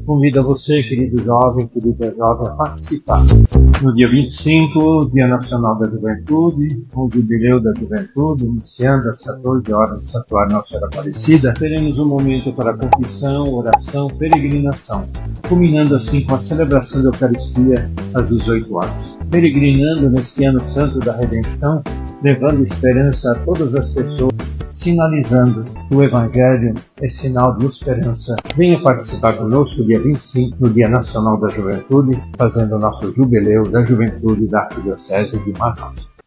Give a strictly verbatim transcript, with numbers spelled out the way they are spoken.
convido a você, querido jovem, querida jovem, a participar. No dia vinte e cinco, Dia Nacional da Juventude, com o Jubileu da Juventude, iniciando às quatorze horas no Santuário Nossa Senhora Aparecida, teremos um momento para confissão, oração, peregrinação, culminando assim com a celebração da Eucaristia às dezoito horas. Peregrinando neste ano santo da redenção, levando esperança a todas as pessoas, sinalizando que o Evangelho é sinal de esperança. Venha participar conosco dia vinte e cinco, no Dia Nacional da Juventude, fazendo o nosso jubileu da juventude da Arquidiocese de Manaus.